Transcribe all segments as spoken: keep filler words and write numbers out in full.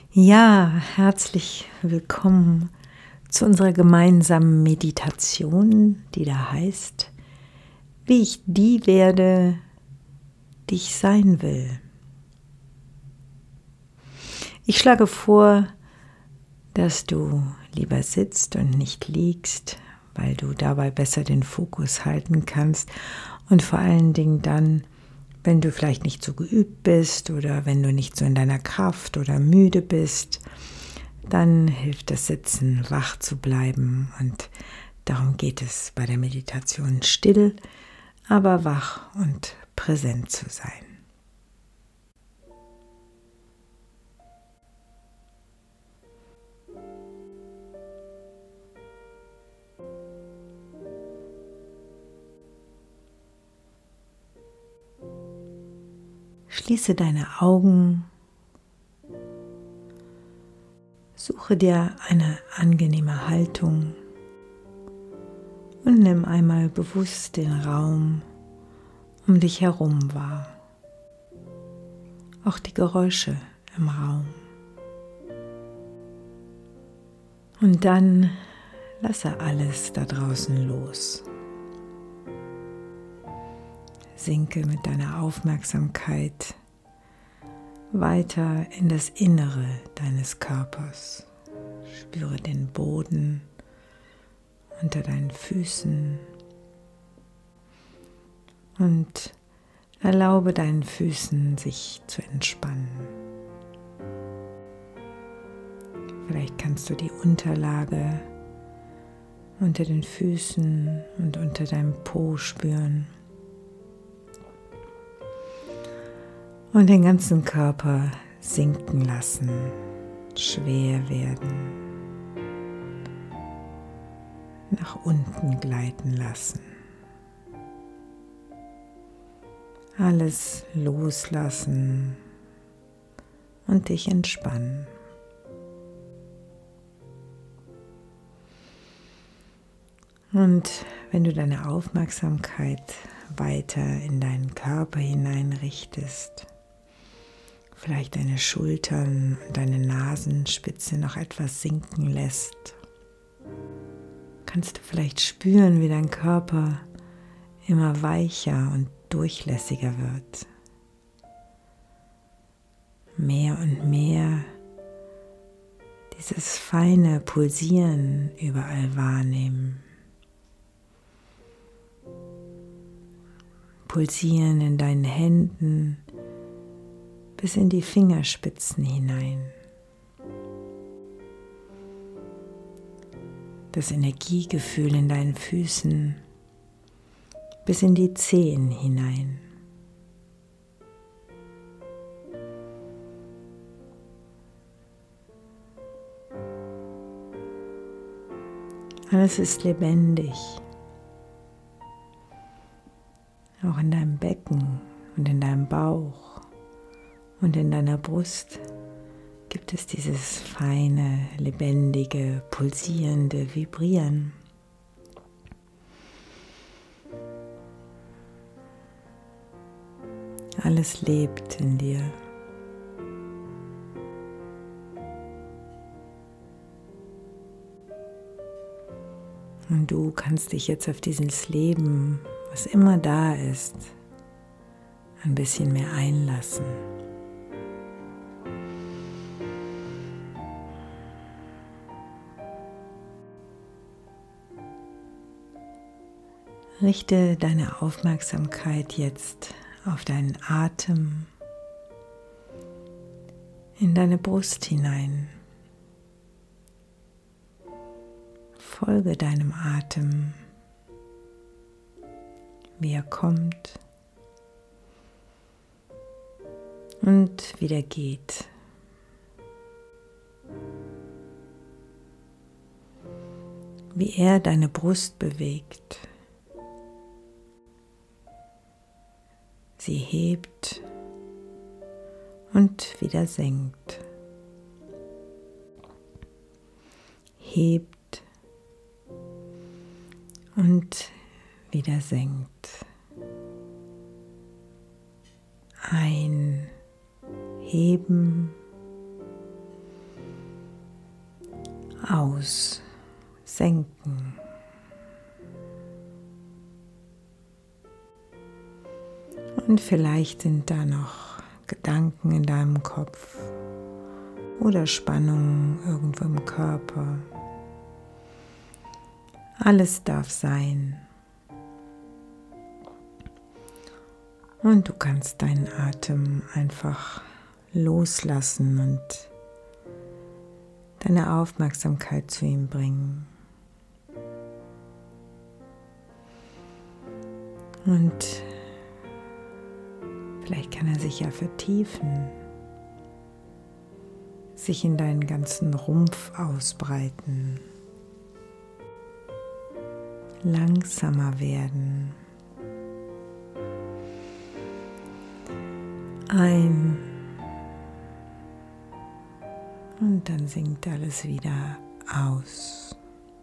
Ja, herzlich willkommen zu unserer gemeinsamen Meditation, die da heißt, wie ich die werde, die ich sein will. Ich schlage vor, dass du lieber sitzt und nicht liegst, weil du dabei besser den Fokus halten kannst und vor allen Dingen dann, wenn du vielleicht nicht so geübt bist oder wenn du nicht so in deiner Kraft oder müde bist, dann hilft das Sitzen, wach zu bleiben, und darum geht es bei der Meditation, still, aber wach und präsent zu sein. Schließe deine Augen, suche dir eine angenehme Haltung und nimm einmal bewusst den Raum um dich herum wahr, auch die Geräusche im Raum. Und dann lasse alles da draußen los. Sinke mit deiner Aufmerksamkeit weiter in das Innere deines Körpers. Spüre den Boden unter deinen Füßen und erlaube deinen Füßen, sich zu entspannen. Vielleicht kannst du die Unterlage unter den Füßen und unter deinem Po spüren. Und den ganzen Körper sinken lassen, schwer werden, nach unten gleiten lassen. Alles loslassen und dich entspannen. Und wenn du deine Aufmerksamkeit weiter in deinen Körper hineinrichtest, vielleicht deine Schultern und deine Nasenspitze noch etwas sinken lässt, kannst du vielleicht spüren, wie dein Körper immer weicher und durchlässiger wird. Mehr und mehr dieses feine Pulsieren überall wahrnehmen. Pulsieren in deinen Händen bis in die Fingerspitzen hinein. Das Energiegefühl in deinen Füßen bis in die Zehen hinein. Alles ist lebendig. Auch in deinem Becken und in deinem Bauch und in deiner Brust gibt es dieses feine, lebendige, pulsierende Vibrieren. Alles lebt in dir. Und du kannst dich jetzt auf dieses Leben, was immer da ist, ein bisschen mehr einlassen. Richte deine Aufmerksamkeit jetzt auf deinen Atem in deine Brust hinein. Folge deinem Atem, wie er kommt und wieder geht. Wie er deine Brust bewegt. Sie hebt und wieder senkt. Hebt und wieder senkt. Einheben aussenken. Und vielleicht sind da noch Gedanken in deinem Kopf oder Spannungen irgendwo im Körper. Alles darf sein. Und du kannst deinen Atem einfach loslassen und deine Aufmerksamkeit zu ihm bringen. Und vielleicht kann er sich ja vertiefen, sich in deinen ganzen Rumpf ausbreiten, langsamer werden. Ein und dann sinkt alles wieder aus.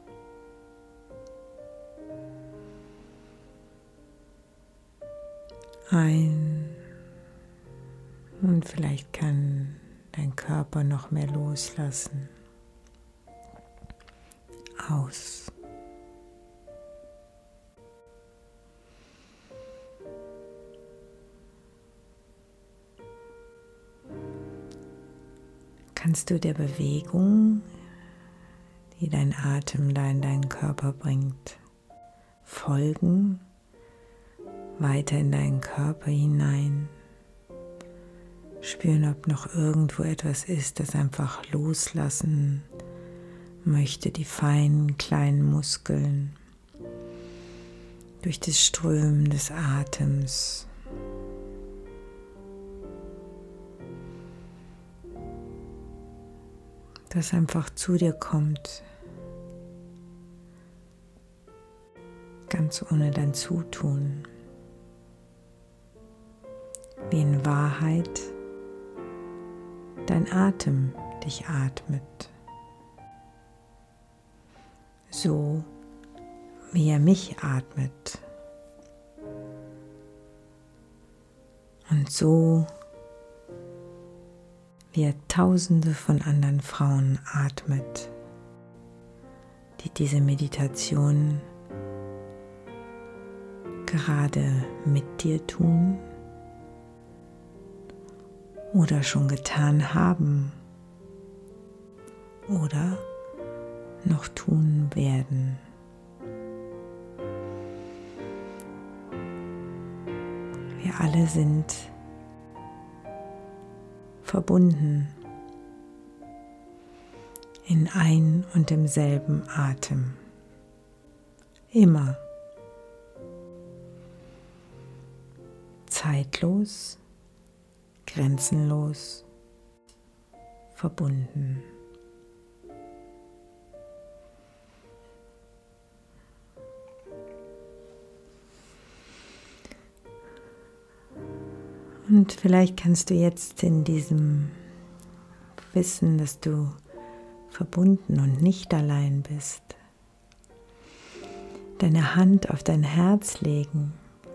Ein und vielleicht kann dein Körper noch mehr loslassen. Aus. Kannst du der Bewegung, die dein Atem da in deinen Körper bringt, folgen, weiter in deinen Körper hinein, spüren, ob noch irgendwo etwas ist, das einfach loslassen möchte, die feinen kleinen Muskeln, durch das Strömen des Atems. Das einfach zu dir kommt, ganz ohne dein Zutun, wie in Wahrheit dein Atem dich atmet, so wie er mich atmet und so wie er Tausende von anderen Frauen atmet, die diese Meditation gerade mit dir tun oder schon getan haben oder noch tun werden. Wir alle sind verbunden in ein und demselben Atem. Immer. Zeitlos, grenzenlos, verbunden. Und vielleicht kannst du jetzt in diesem Wissen, dass du verbunden und nicht allein bist, deine Hand auf dein Herz legen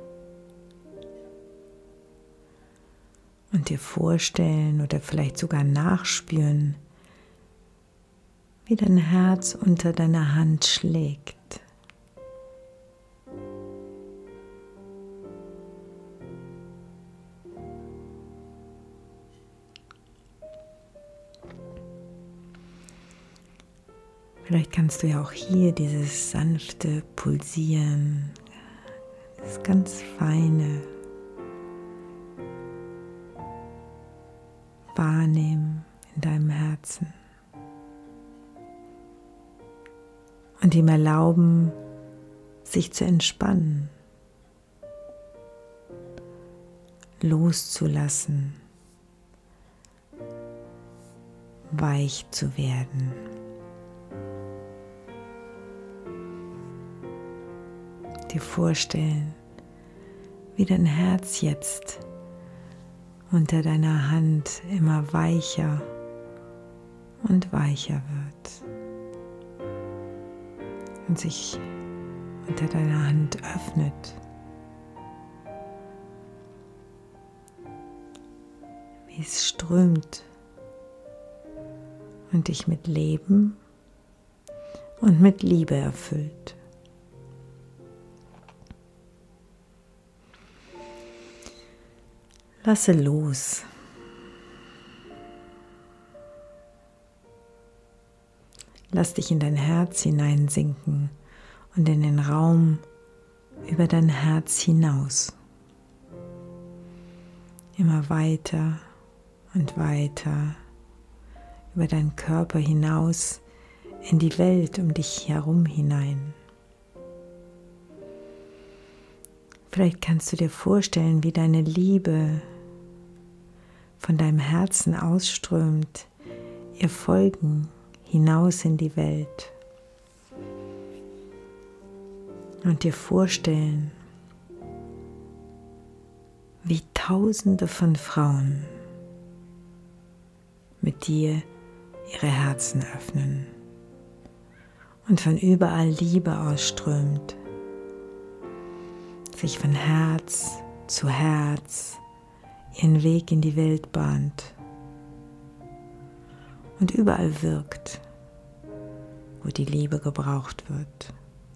und dir vorstellen oder vielleicht sogar nachspüren, wie dein Herz unter deiner Hand schlägt. Vielleicht kannst du ja auch hier dieses sanfte Pulsieren, das ganz feine wahrnehmen in deinem Herzen und ihm erlauben, sich zu entspannen, loszulassen, weich zu werden. Dir vorstellen, wie dein Herz jetzt unter deiner Hand immer weicher und weicher wird und sich unter deiner Hand öffnet, wie es strömt und dich mit Leben und mit Liebe erfüllt. Lasse los. Lass dich in dein Herz hineinsinken und in den Raum über dein Herz hinaus. Immer weiter und weiter über deinen Körper hinaus in die Welt um dich herum hinein. Vielleicht kannst du dir vorstellen, wie deine Liebe von deinem Herzen ausströmt, ihr Folgen hinaus in die Welt. Und dir vorstellen, wie Tausende von Frauen mit dir ihre Herzen öffnen und von überall Liebe ausströmt, sich von Herz zu Herz ihren Weg in die Welt bahnt und überall wirkt, wo die Liebe gebraucht wird.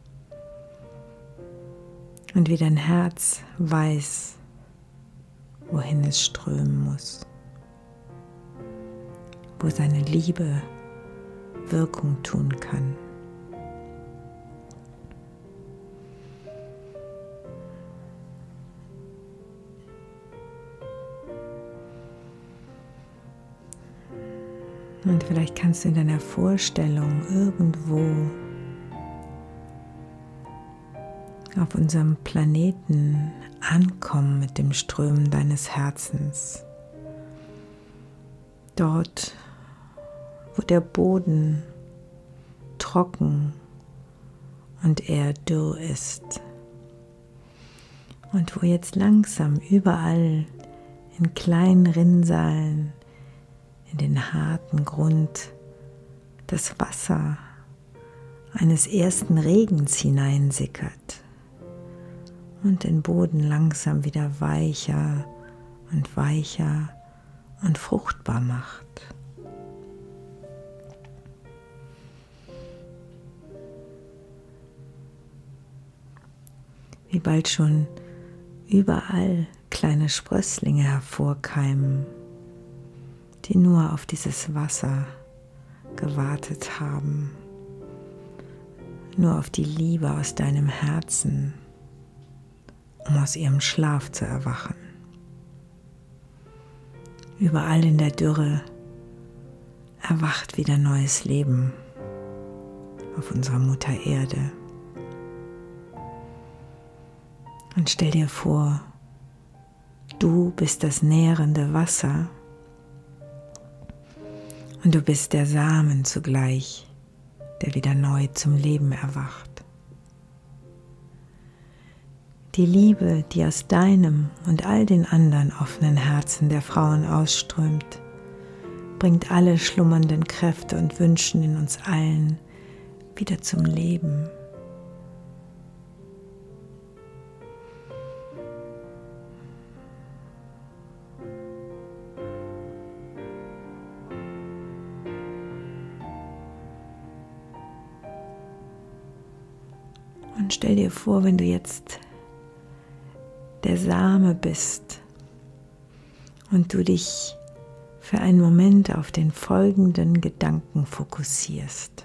Und wie dein Herz weiß, wohin es strömen muss, wo seine Liebe Wirkung tun kann. Und vielleicht kannst du in deiner Vorstellung irgendwo auf unserem Planeten ankommen mit dem Strömen deines Herzens. Dort, wo der Boden trocken und eher dürr ist. Und wo jetzt langsam überall in kleinen Rinnsalen in den harten Grund das Wasser eines ersten Regens hineinsickert und den Boden langsam wieder weicher und weicher und fruchtbar macht. Wie bald schon überall kleine Sprösslinge hervorkeimen, die nur auf dieses Wasser gewartet haben, nur auf die Liebe aus deinem Herzen, um aus ihrem Schlaf zu erwachen. Überall in der Dürre erwacht wieder neues Leben auf unserer Mutter Erde. Und stell dir vor, du bist das nährende Wasser und du bist der Samen zugleich, der wieder neu zum Leben erwacht. Die Liebe, die aus deinem und all den anderen offenen Herzen der Frauen ausströmt, bringt alle schlummernden Kräfte und Wünschen in uns allen wieder zum Leben. Und stell dir vor, wenn du jetzt der Same bist und du dich für einen Moment auf den folgenden Gedanken fokussierst.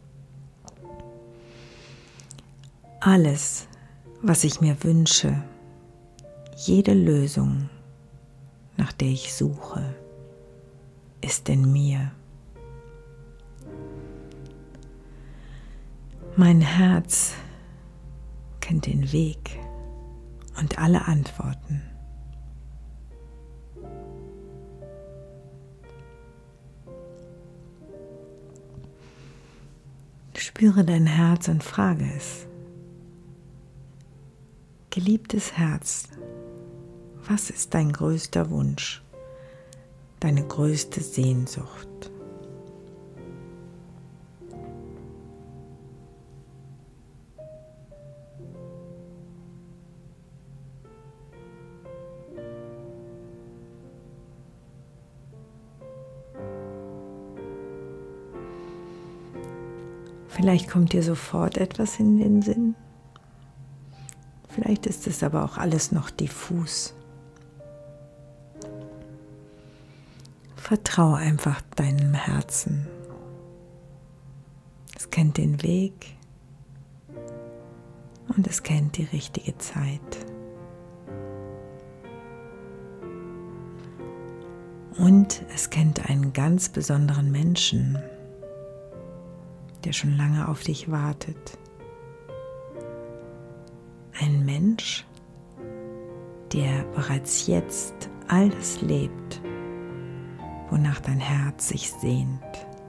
Alles, was ich mir wünsche, jede Lösung, nach der ich suche, ist in mir. Mein Herz kennt den Weg und alle Antworten. Spüre dein Herz und frage es. Geliebtes Herz, was ist dein größter Wunsch, deine größte Sehnsucht? Vielleicht kommt dir sofort etwas in den Sinn. Vielleicht ist es aber auch alles noch diffus. Vertraue einfach deinem Herzen. Es kennt den Weg und es kennt die richtige Zeit. Und es kennt einen ganz besonderen Menschen, der schon lange auf dich wartet. Ein Mensch, der bereits jetzt alles lebt, wonach dein Herz sich sehnt.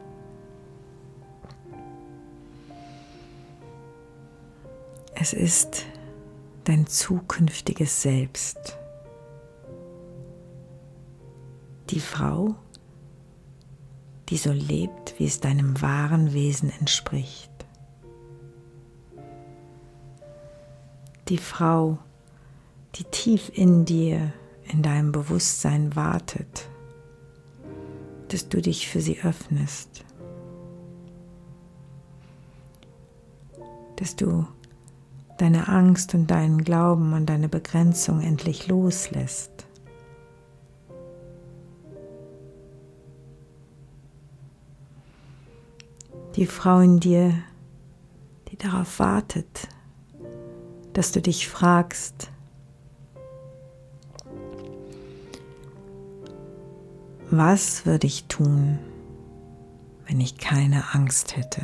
Es ist dein zukünftiges Selbst. Die Frau, die so lebt, wie es deinem wahren Wesen entspricht. Die Frau, die tief in dir, in deinem Bewusstsein wartet, dass du dich für sie öffnest, dass du deine Angst und deinen Glauben an deine Begrenzung endlich loslässt. Die Frau in dir, die darauf wartet, dass du dich fragst, was würde ich tun, wenn ich keine Angst hätte?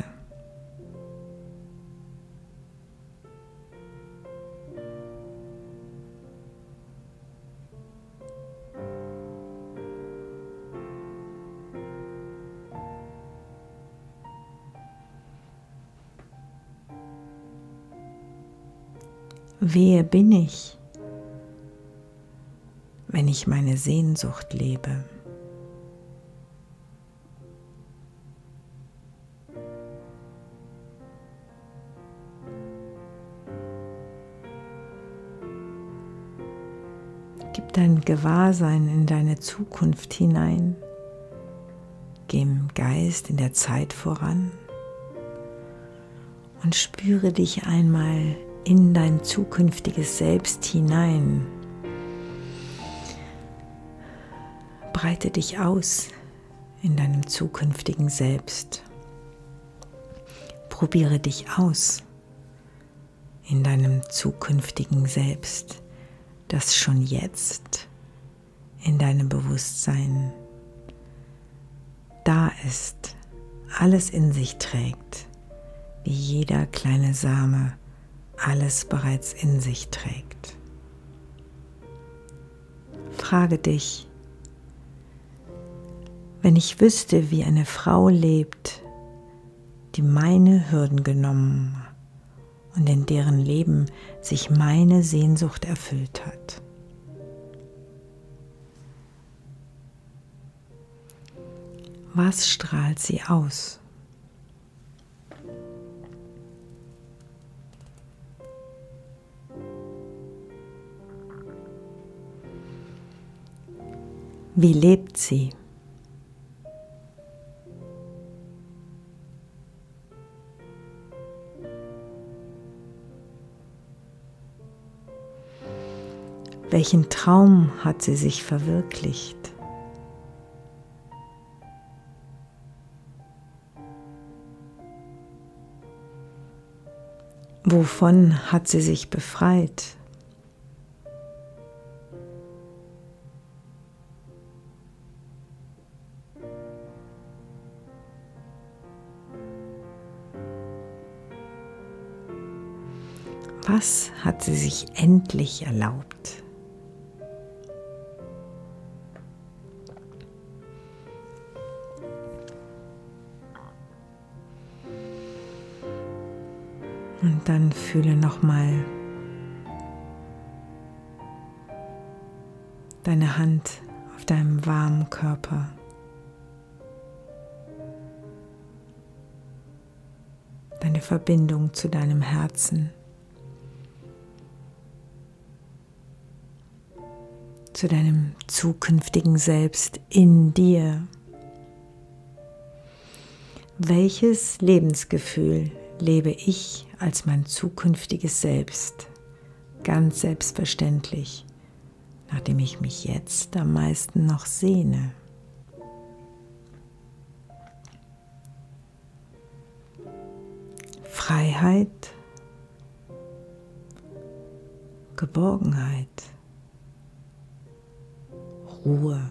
Wer bin ich, wenn ich meine Sehnsucht lebe? Gib dein Gewahrsein in deine Zukunft hinein. Geh im Geist in der Zeit voran und spüre dich einmal in dein zukünftiges Selbst hinein. Breite dich aus in deinem zukünftigen Selbst. Probiere dich aus in deinem zukünftigen Selbst, das schon jetzt in deinem Bewusstsein da ist, alles in sich trägt, wie jeder kleine Same alles bereits in sich trägt. Frage dich, wenn ich wüsste, wie eine Frau lebt, die meine Hürden genommen und in deren Leben sich meine Sehnsucht erfüllt hat. Was strahlt sie aus? Wie lebt sie? Welchen Traum hat sie sich verwirklicht? Wovon hat sie sich befreit? Was hat sie sich endlich erlaubt? Und dann fühle nochmal deine Hand auf deinem warmen Körper. Deine Verbindung zu deinem Herzen. Zu deinem zukünftigen Selbst in dir. Welches Lebensgefühl lebe ich als mein zukünftiges Selbst? Ganz selbstverständlich, nachdem ich mich jetzt am meisten noch sehne. Freiheit, Geborgenheit, Ruhe,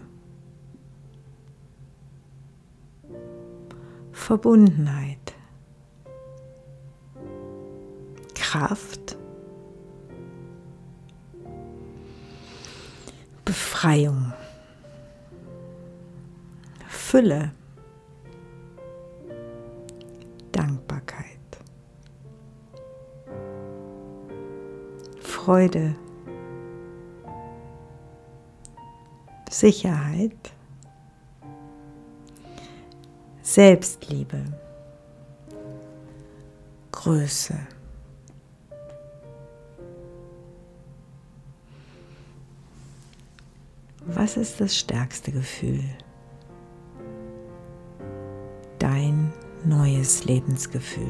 Verbundenheit, Kraft, Befreiung, Fülle, Dankbarkeit, Freude, Sicherheit, Selbstliebe, Größe. Was ist das stärkste Gefühl? Dein neues Lebensgefühl.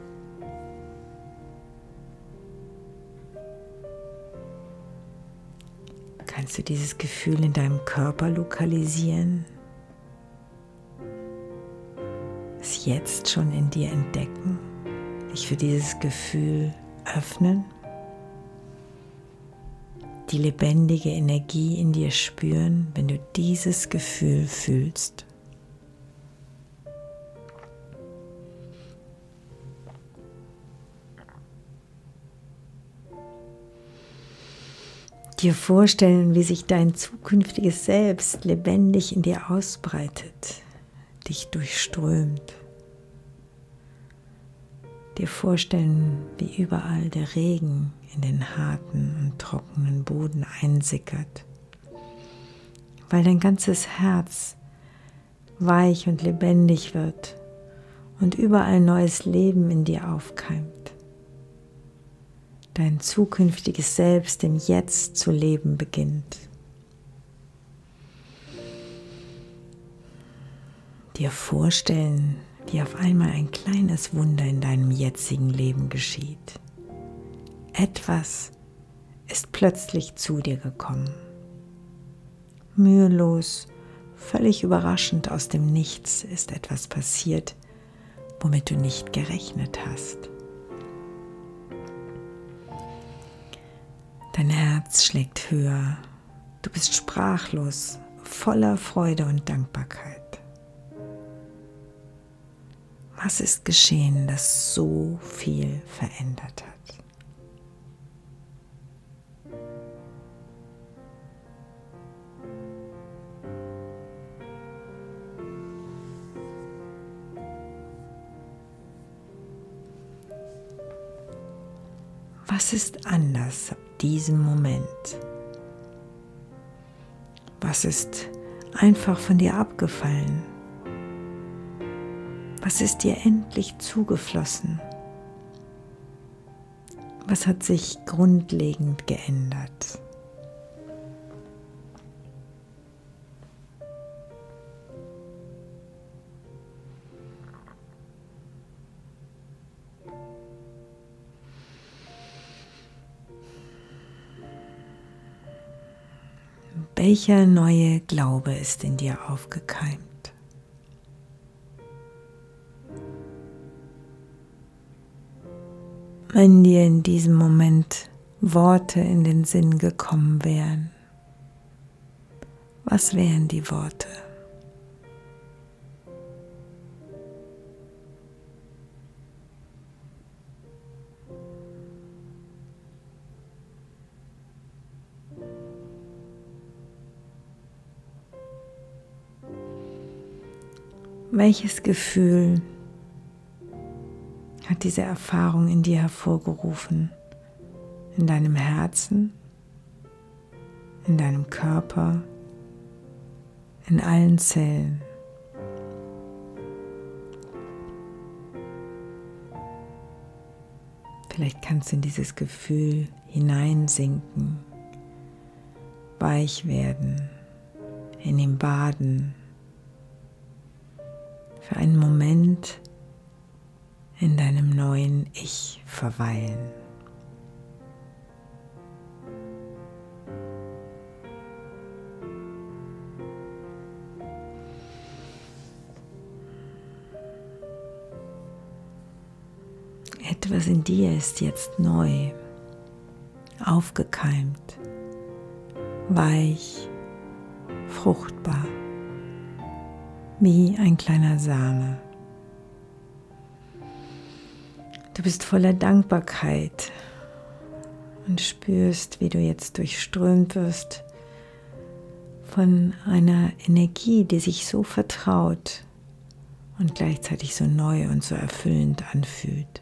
Kannst du dieses Gefühl in deinem Körper lokalisieren? Es jetzt schon in dir entdecken? Dich für dieses Gefühl öffnen? Die lebendige Energie in dir spüren, wenn du dieses Gefühl fühlst? Dir vorstellen, wie sich dein zukünftiges Selbst lebendig in dir ausbreitet, dich durchströmt. Dir vorstellen, wie überall der Regen in den harten und trockenen Boden einsickert, weil dein ganzes Herz weich und lebendig wird und überall neues Leben in dir aufkeimt. Dein zukünftiges Selbst im Jetzt zu leben beginnt. Dir vorstellen, wie auf einmal ein kleines Wunder in deinem jetzigen Leben geschieht. Etwas ist plötzlich zu dir gekommen. Mühelos, völlig überraschend aus dem Nichts ist etwas passiert, womit du nicht gerechnet hast. Dein Herz schlägt höher, du bist sprachlos, voller Freude und Dankbarkeit. Was ist geschehen, das so viel verändert hat? Was ist anders ab diesem Moment? Was ist einfach von dir abgefallen? Was ist dir endlich zugeflossen? Was hat sich grundlegend geändert? Welcher neue Glaube ist in dir aufgekeimt? Wenn dir in diesem Moment Worte in den Sinn gekommen wären, was wären die Worte? Welches Gefühl hat diese Erfahrung in dir hervorgerufen? In deinem Herzen, in deinem Körper, in allen Zellen. Vielleicht kannst du in dieses Gefühl hineinsinken, weich werden, in ihm baden. Für einen Moment neuen Ich verweilen. Etwas in dir ist jetzt neu, aufgekeimt, weich, fruchtbar, wie ein kleiner Same. Du bist voller Dankbarkeit und spürst, wie du jetzt durchströmt wirst von einer Energie, die sich so vertraut und gleichzeitig so neu und so erfüllend anfühlt.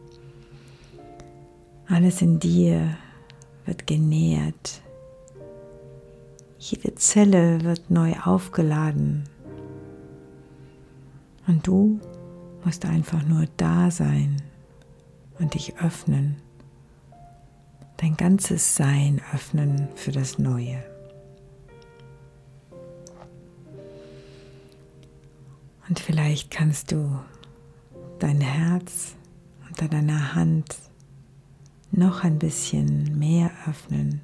Alles in dir wird genährt. Jede Zelle wird neu aufgeladen. Und du musst einfach nur da sein und dich öffnen. Dein ganzes Sein öffnen für das Neue. Und vielleicht kannst du dein Herz unter deiner Hand noch ein bisschen mehr öffnen,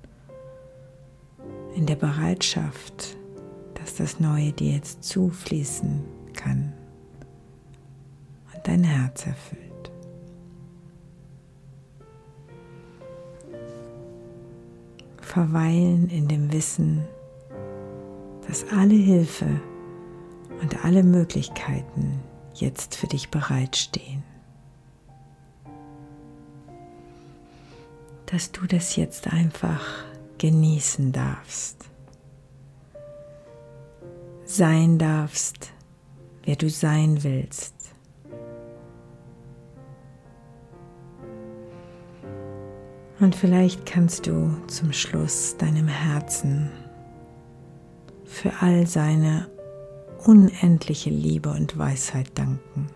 in der Bereitschaft, dass das Neue dir jetzt zufließen kann und dein Herz erfüllt. Verweilen in dem Wissen, dass alle Hilfe und alle Möglichkeiten jetzt für dich bereitstehen. Dass du das jetzt einfach genießen darfst. Sein darfst, wer du sein willst. Und vielleicht kannst du zum Schluss deinem Herzen für all seine unendliche Liebe und Weisheit danken.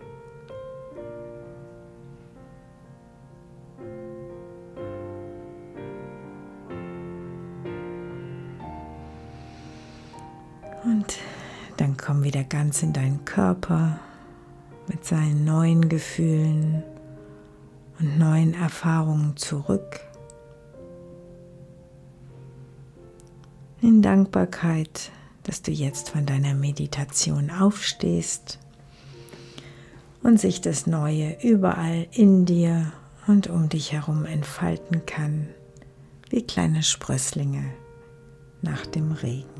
Und dann komm wieder ganz in deinen Körper mit seinen neuen Gefühlen und neuen Erfahrungen zurück. In Dankbarkeit, dass du jetzt von deiner Meditation aufstehst und sich das Neue überall in dir und um dich herum entfalten kann, wie kleine Sprösslinge nach dem Regen.